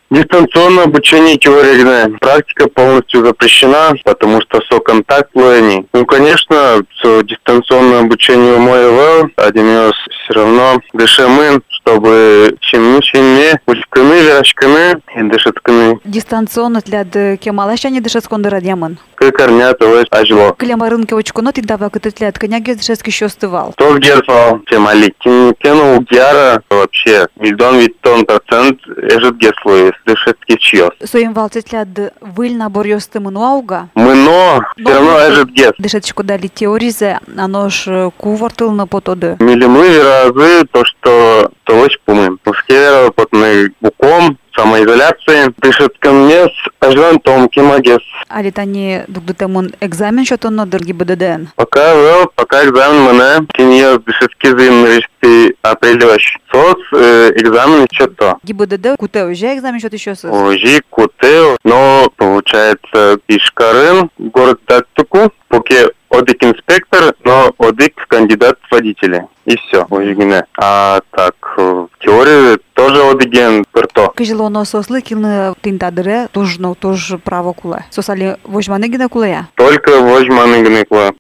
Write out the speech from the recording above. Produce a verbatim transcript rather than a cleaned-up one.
Дистанционное обучение теория, практика полностью запрещена, потому что со контакт лени. Ну, конечно, со дистанционное обучение мое один раз все равно дышим, чтобы чем не учканы, верашканы и дышатканы. Дистанционно для кемалаша не дышат скондырадьямын. Кыкарнято вось ажло. Клема рынка очкуно ты давай кытытлят коняги дышатки еще остывал. То герфал, тем алитин, тяну гяра вообще миллион виттон процент эжет геслуис, дышатки чьёс. Своим валцетлят выль набор ёсты мынуауга. Мыно, все равно эжет гес. Дышатчику дали теоризы, оно ж кувартыл на потоды. Милимы разы то, что то очень пумы. Ускера потный буком, самоизоляции, дышит ко мне с ажлантом кимагес. А летани дугдутемун экзамен что-то на дорги БДДН. Пока вел, пока экзамен мене, кинье дышитки зимнышти определяющий. Соц экзамен что-то. ГИБДД куте уже экзамен что-то еще сос. Ожи куте, но получается Ишкарын, город Даттуку, поке одик инспектор, но одик кандидат в водители. И все, ожигине. А так, в теории тоже одиген перто. Кыжилоно сослы килны тинтадыре, тоже, ну, тоже право куле. Сосали вожманы гине кулея. Только вожманы гне куле.